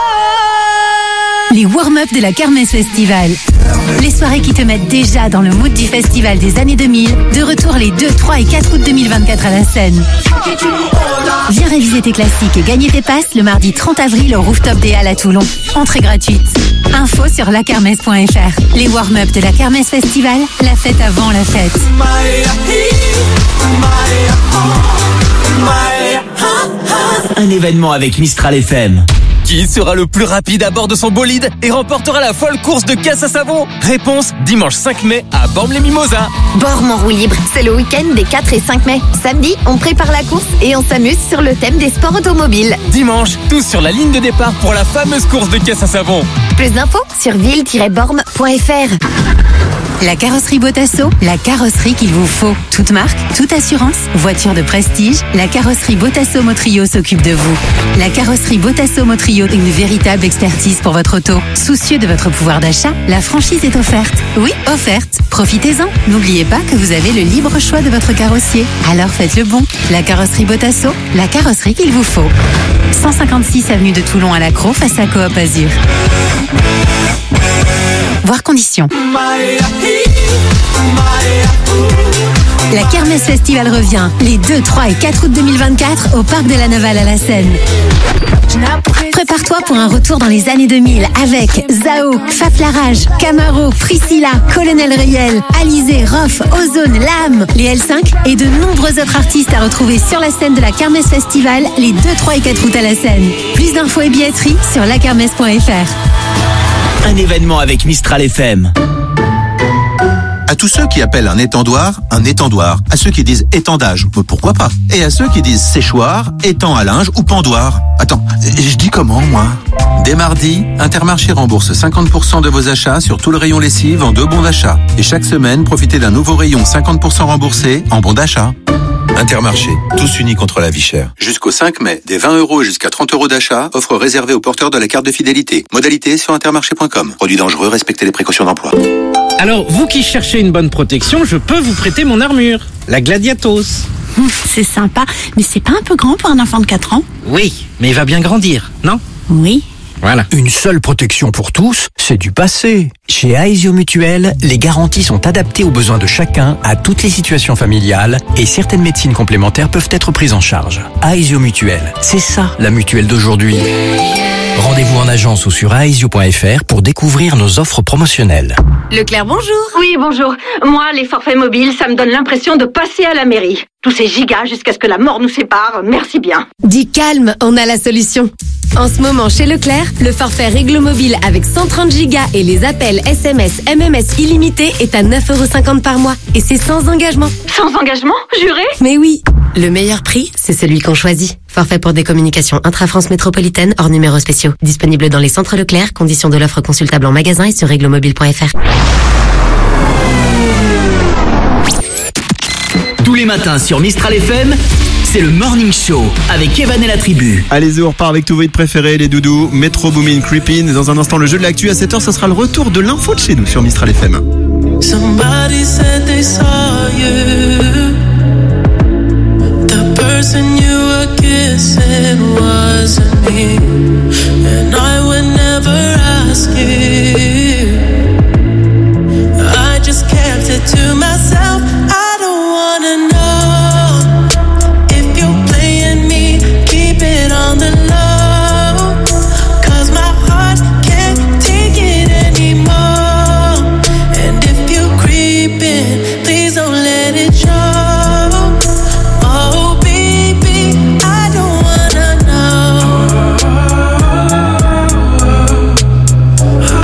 Les warm-up de la Kermesse Festival. Les soirées qui te mettent déjà dans le mood du festival des années deux mille. De retour les deux, trois et quatre août deux mille vingt-quatre à la Seine. Viens réviser tes classiques et gagner tes passes le mardi trente avril au Rooftop des Halles à Toulon. Entrée gratuite. Info sur la kermesse point f r. Les warm-up de la Kermesse Festival, la fête avant la fête. Un événement avec Mistral F M. Qui sera le plus rapide à bord de son bolide et remportera la folle course de caisse à savon? Réponse, dimanche cinq mai à Bormes-les-Mimosas. Bormes en roue libre, c'est le week-end des quatre et cinq mai. Samedi, on prépare la course et on s'amuse sur le thème des sports automobiles. Dimanche, tous sur la ligne de départ pour la fameuse course de caisse à savon. Plus d'infos sur ville tiret bormes point f r. La carrosserie Botasso, la carrosserie qu'il vous faut. Toute marque, toute assurance, voiture de prestige, la carrosserie Botasso Motrio s'occupe de vous. La carrosserie Botasso Motrio, une véritable expertise pour votre auto. Soucieux de votre pouvoir d'achat, la franchise est offerte. Oui, offerte. Profitez-en. N'oubliez pas que vous avez le libre choix de votre carrossier. Alors faites le bon. La carrosserie Botasso, la carrosserie qu'il vous faut. cent cinquante-six avenue de Toulon à Lacros, face à Coop Azur. Voir conditions. La Kermesse Festival revient les deux, trois et quatre août deux mille vingt-quatre au Parc de la Navale à la Seine. Prépare-toi pour un retour dans les années deux mille avec Zao, Faflarage, Camaro, Priscilla, Colonel Riel, Alizé, Rof, Ozone, Lame, les L cinq et de nombreux autres artistes à retrouver sur la scène de la Kermesse Festival les deux, trois et quatre août à la Seine. Plus d'infos et billetterie sur la kermesse point f r. Un événement avec Mistral F M. À tous ceux qui appellent un étendoir, un étendoir. À ceux qui disent étendage, pourquoi pas. Et à ceux qui disent séchoir, étang à linge ou pendoir. Attends, je dis comment, moi? Dès mardi, Intermarché rembourse cinquante pour cent de vos achats sur tout le rayon lessive en deux bons d'achat. Et chaque semaine, profitez d'un nouveau rayon cinquante pour cent remboursé en bons d'achat. Intermarché, tous unis contre la vie chère. Jusqu'au cinq mai, des vingt euros et jusqu'à trente euros d'achat, offre réservée aux porteurs de la carte de fidélité. Modalité sur intermarché point com. Produit dangereux, respectez les précautions d'emploi. Alors, vous qui cherchez une bonne protection, je peux vous prêter mon armure, la Gladiatos. C'est sympa, mais c'est pas un peu grand pour un enfant de quatre ans? Oui, mais il va bien grandir, non? Oui. Voilà. Une seule protection pour tous, c'est du passé. Chez Aesio Mutuel, les garanties sont adaptées aux besoins de chacun, à toutes les situations familiales, et certaines médecines complémentaires peuvent être prises en charge. Aesio Mutuel, c'est ça la mutuelle d'aujourd'hui. Rendez-vous en agence ou sur aesio point f r pour découvrir nos offres promotionnelles. Leclerc, bonjour. Oui, bonjour. Moi, les forfaits mobiles, ça me donne l'impression de passer à la mairie. Tous ces gigas jusqu'à ce que la mort nous sépare, merci bien. Dis calme, on a la solution. En ce moment, chez Leclerc, le forfait Réglo Mobile avec cent trente gigas et les appels S M S, M M S illimités est à neuf euros cinquante par mois. Et c'est sans engagement. Sans engagement, juré? Mais oui. Le meilleur prix, c'est celui qu'on choisit. Forfait pour des communications intra-France métropolitaine hors numéros spéciaux. Disponible dans les centres Leclerc. Conditions de l'offre consultable en magasin et sur réglomobile point f r. Tous les matins sur Mistral F M, c'est le Morning Show avec Evan et la tribu. Allez-y, on repart avec tous vos hits préférés, les doudous, Metro Boomin, Creepin. Dans un instant, le jeu de l'actu. À sept heures, ce sera le retour de l'info de chez nous sur Mistral F M. Somebody said they saw you. The person you were kissing wasn't me. And I would never ask you. I just kept it to myself. I don't wanna know if you're playing me. Keep it on the low, 'cause my heart can't take it anymore. And if you're creeping, please don't let it show. Oh baby, I don't wanna know.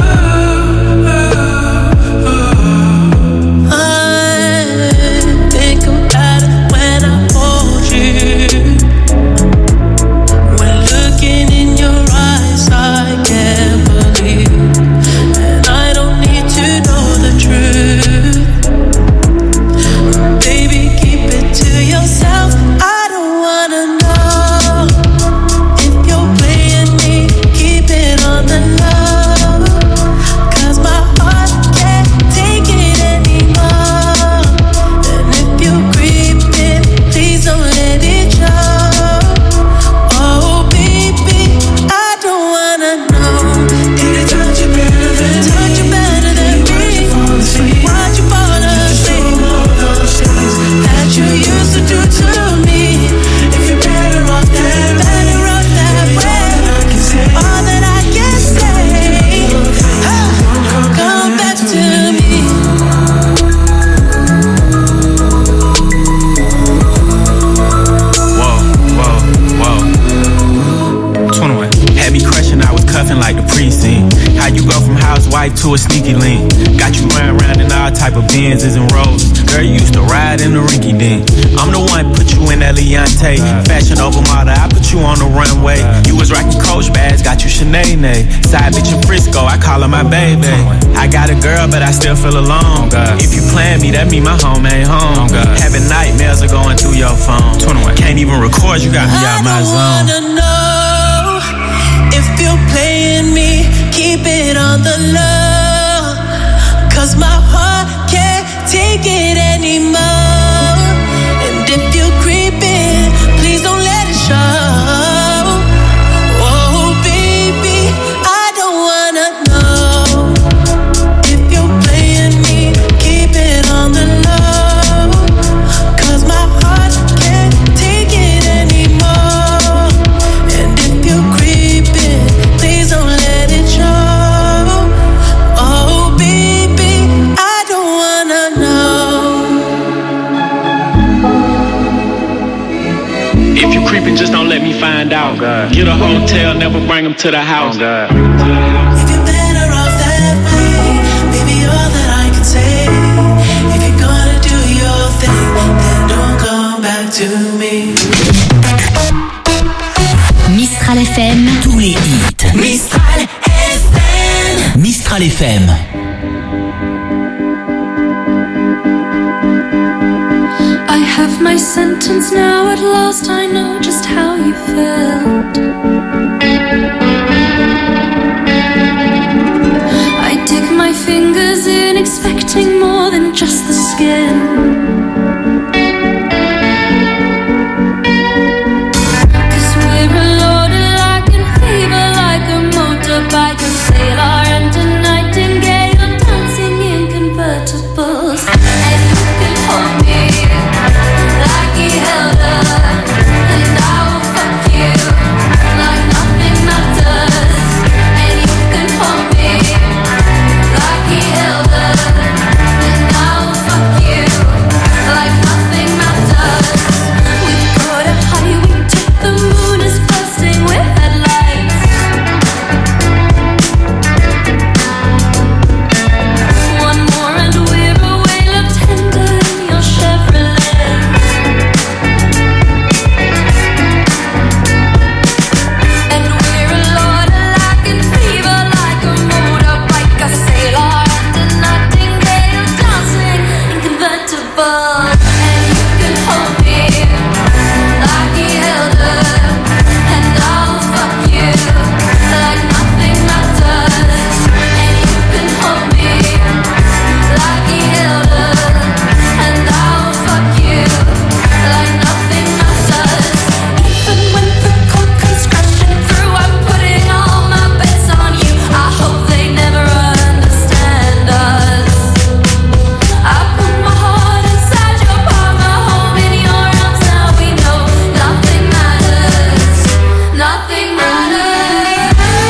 to a sneaky link. Got you round round in all type of Benzes and Rolls. Girl, you used to ride in the rinky dink. I'm the one put you in that Leontay. Fashion over model, I put you on the runway. You was rocking Coach bags, got you Sinead. Side bitch in Frisco, I call her my baby. I got a girl, but I still feel alone. If you plan me, that mean my home ain't home. Having nightmares are going through your phone. Can't even record, you got me out my zone. I don't wanna know if you're playing me, keep it on the low. Cause my heart can't take it anymore. And if you're creeping, please don't let it show. Just don't let me find out. Oh, get a hotel, never bring them to the house. Oh, if you're better off that way, baby, all that I can say. If you're gonna do your thing, then don't come back to me. Mistral F M, tous les hits. Mistral F M. Mistral F M. I have my sentence now, at last I know just how you felt. I dig my fingers in, expecting more than just the skin. Cause we're a loaded like a fever, like a motorbike, a sailor and a nightingale, dancing in convertibles. And you can hold me like he held her, and I will fuck you like nothing matters. And you can hold me like he held her, and I will fuck you like nothing matters. We've got a highway to the moon is bursting with headlights. One more and we're away, love tender in your Chevrolet. And we're a lot alike in fever, like a motorbike, a sailor and a nightingale, dancing in convertibles. And you can hold me like he held her, and I'll fuck you like nothing matters. And you can hold me like he held her, and I'll fuck you like nothing matters. Even when the cold comes crashing through, I'm putting all my bets on you. I hope they never understand us. I put my heart inside your palm, my home in your arms. Now we know nothing matters, nothing matters.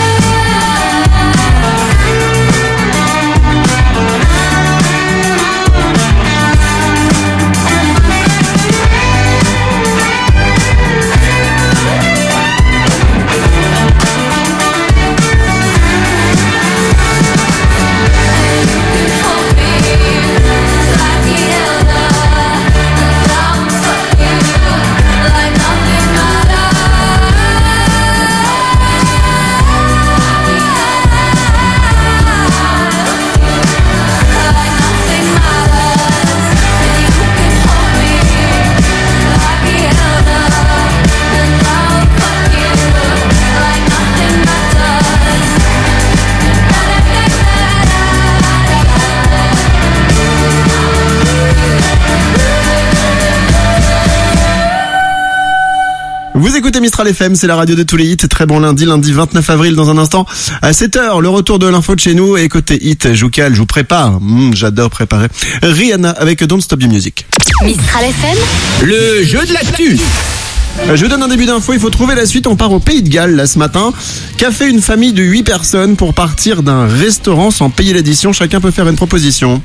Vous écoutez Mistral F M, c'est la radio de tous les hits. Très bon lundi, lundi vingt-neuf avril dans un instant. À sept heures, le retour de l'info de chez nous. Et côté hit, je vous cale, je vous prépare. Mmh, j'adore préparer. Rihanna avec Don't Stop the Music. Mistral F M, Le jeu de l'actu. Je vous donne un début d'info, il faut trouver la suite. On part au Pays de Galles là ce matin. Qu'a fait une famille de huit personnes pour partir d'un restaurant sans payer l'addition? Chacun peut faire une proposition.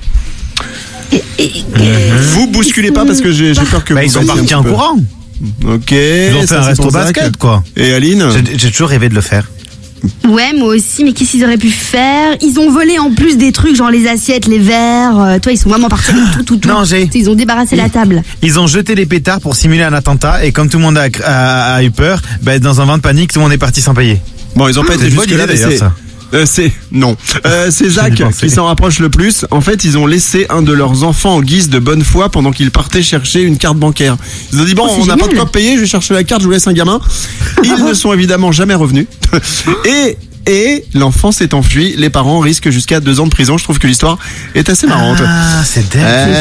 Vous bousculez pas parce que j'ai j'ai peur que bah, vous ils sont partis en courant. Ok. Ils ont fait ça, un c'est resto pour Zach. basket, quoi. Et Aline? J'ai, j'ai toujours rêvé de le faire. Ouais, moi aussi, mais qu'est-ce qu'ils auraient pu faire? Ils ont volé en plus des trucs, genre les assiettes, les verres. Euh, toi, ils sont vraiment partis avec tout, tout, tout. Non, j'ai- Ils ont débarrassé la table. Ils ont jeté les pétards pour simuler un attentat et comme tout le monde a, a- a eu peur, bah, dans un vent de panique, tout le monde est parti sans payer. Bon, ils ont pas Ah, été c'est une jusque bonne là, idée, mais d'ailleurs, c'est- ça. Euh, c'est non. Euh, c'est Zach J'y ai pensé. qui s'en rapproche le plus. En fait, ils ont laissé un de leurs enfants en guise de bonne foi pendant qu'ils partaient chercher une carte bancaire. Ils ont dit bon, Oh, c'est on n'a pas de génial. quoi payer, je vais chercher la carte, je vous laisse un gamin. Ils ne sont évidemment jamais revenus. Et et l'enfant s'est enfui. Les parents risquent jusqu'à deux ans de prison. Je trouve que l'histoire est assez marrante. Ah, c'est dingue.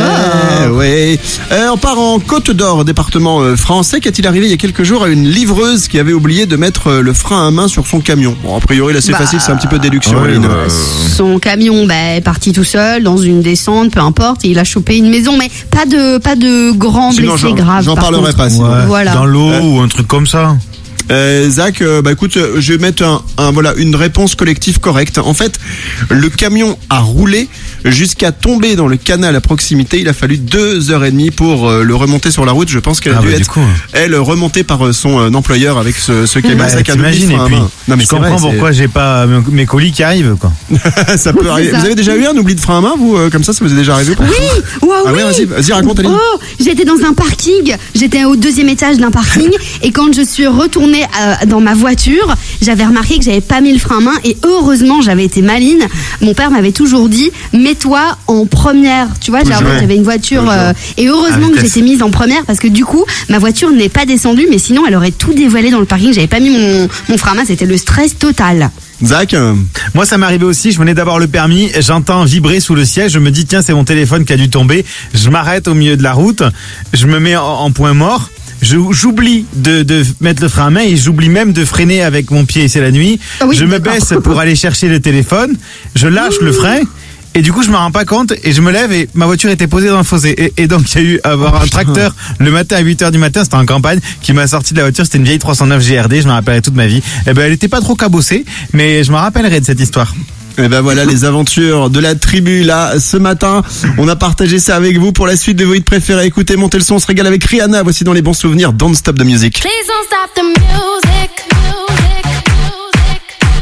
Eh, oui. Euh, on part en Côte d'Or, département euh, français. Qu'est-il arrivé il y a quelques jours à une livreuse qui avait oublié de mettre euh, le frein à main sur son camion? Bon, a priori, là, c'est Bah, facile, c'est un petit peu de déduction, ouais, Aline. ouais. Son camion bah, est parti tout seul dans une descente, peu importe, et il a chopé une maison, mais pas de pas de grands Sinon, blessés j'en- graves. j'en par parlerai contre. pas, sinon. Ouais, Voilà. Dans l'eau Euh, ou un truc comme ça. Euh, Zach, euh, bah écoute, euh, je vais mettre un, un- voilà une réponse collective correcte. En fait, le camion a roulé jusqu'à tomber dans le canal à proximité. Il a fallu deux heures et demie pour euh, le remonter sur la route. Je pense qu'elle a Ah dû bah, du être coup. elle remontée par euh, son euh, employeur avec ce, ce camion. Bah, sac à dos t'imagines, frein et à puis, main. Non mais je c'est comprends vrai, c'est- pourquoi j'ai pas mes- mes colis qui arrivent, quoi. ça peut arriver. ça. Vous avez déjà eu un oubli de frein à main, vous euh, comme ça, ça vous est déjà arrivé ou pas? Oui, ouais, Ah oui. ouais, vas-y, vas-y, raconte, Aline. Oh, j'étais dans un parking, j'étais au deuxième étage d'un parking et quand je suis retournée euh, dans ma voiture, j'avais remarqué que j'avais pas mis le frein à main et heureusement j'avais été maline. Mon père m'avait toujours dit mets-toi en première, tu vois, j'avais Ouais. j'avais une voiture euh, et heureusement À que vitesse. j'étais mise en première parce que du coup ma voiture n'est pas descendue, mais sinon elle aurait tout dévoilé dans le parking. J'avais pas mis mon, mon frein à main, c'était le stress total. Zach, euh, Moi, ça m'est arrivé aussi. Je venais d'avoir le permis. J'entends vibrer sous le siège. Je me dis, tiens, c'est mon téléphone qui a dû tomber. Je m'arrête au milieu de la route. Je me mets en, en point mort. Je- J'oublie de, de mettre le frein à main et j'oublie même de freiner avec mon pied. C'est la nuit. Ah oui, je me d'accord. baisse pour aller chercher le téléphone. Je lâche le frein. Et du coup, je me rends pas compte et je me lève et ma voiture était posée dans le fossé. Et, et donc, il y a eu avoir un tracteur le matin à huit heures du matin, c'était en campagne, qui m'a sorti de la voiture. C'était une vieille trois cent neuf G R D, je me rappellerai toute ma vie. Et ben, elle était pas trop cabossée, mais je me rappellerai de cette histoire. et ben voilà les aventures de la tribu là ce matin. On a partagé ça avec vous pour la suite de vos hits préférés. Écoutez, montez le son, on se régale avec Rihanna. Voici dans les bons souvenirs Don't Stop the Music. Please don't stop the music. Music, music.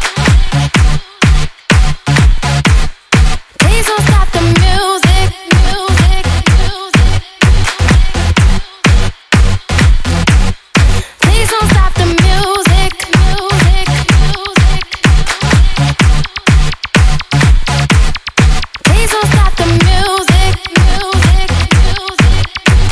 Please don't stop the music. Music, music. Please don't stop the music. Music, music. Please don't stop the music. Music, music.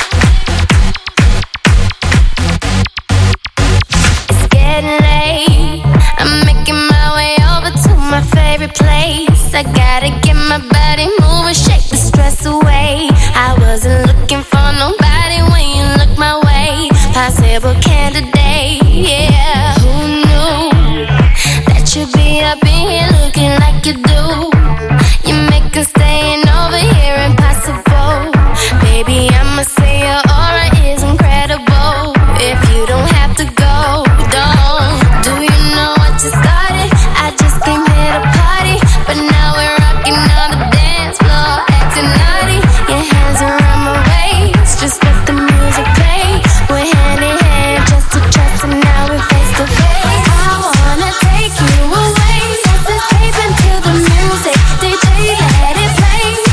It's getting late. I'm making my way over to my favorite place. I gotta get my body moving, shake the stress away. I wasn't looking for nobody when you look my way. Possible candidate, yeah. Who knew that you'd be up in here looking like you do? You make us staying over here impossible. Baby, I'ma say your aura is incredible. If you don't have to go, don't. Do you know what you started? I just came here to party, but now we're rocking on the dance floor, acting naughty. Your hands around my waist, just let the music play. We're hand in hand, just to trust, and now we're face to face. I wanna take you away, let's escape into the music. D J, let it play.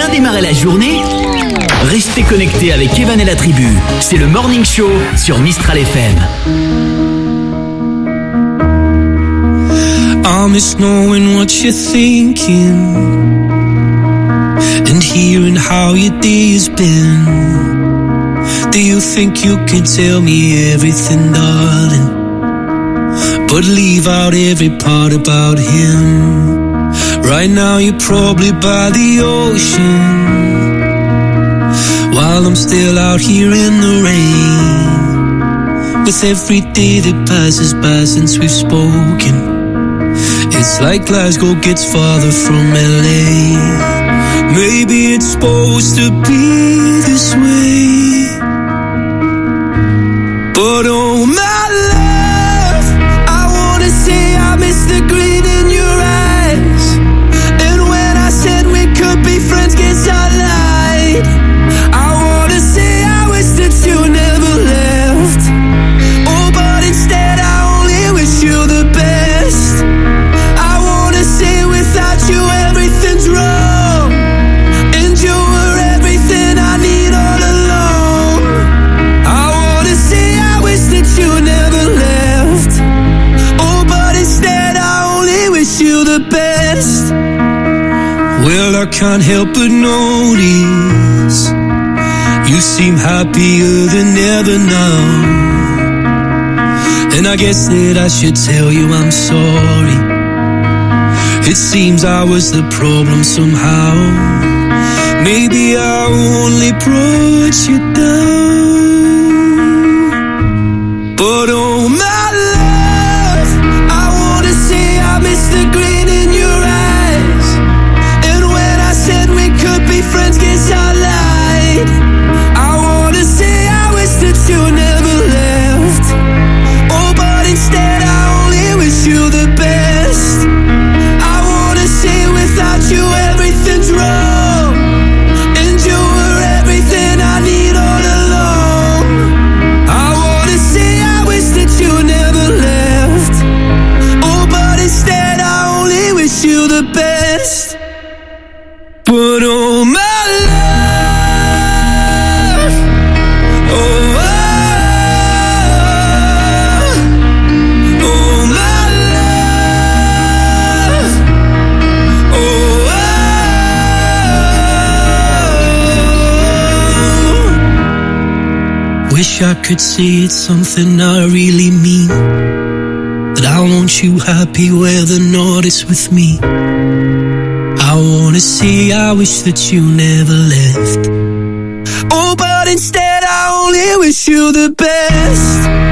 bien démarrer la journée? Restez connectés avec Evan et la tribu. C'est le Morning Show sur Mistral F M. I miss knowing what you're thinking and hearing how your day has been. Do you think you can tell me everything, darling, but leave out every part about him? Right now you're probably by the ocean, while I'm still out here in the rain. With every day that passes by since we've spoken, it's like Glasgow gets farther from L A. Maybe it's supposed to be this way, but oh my love, I wanna say I miss the green in your eyes. And when I said we could be friends, guess I lied. I wanna say I wish that you never left. Oh, but instead I only wish you the best. I wanna say without you everything's wrong, and you were everything I need all along. I wanna say I wish that you never left. Oh, but instead I only wish you the best. Well, I can't help but notice you seem happier than ever now, and I guess that I should tell you I'm sorry. It seems I was the problem somehow. Maybe I only brought you down, but oh my love, I wanna say I miss the green in your eyes. And when I said we could be friends, guess I lied. I wanna say I wish that you never left. Oh, but instead I only wish you the best. I wanna say without you everything's wrong, and you were everything I need all along. I wanna say I wish that you never left. Oh, but instead I only wish you the best. But oh my love, oh, oh, oh my love, oh, oh. Wish I could say it's something I really mean, that I want you happy where the north is with me. I wanna say I wish that you never left. Oh, but instead I only wish you the best.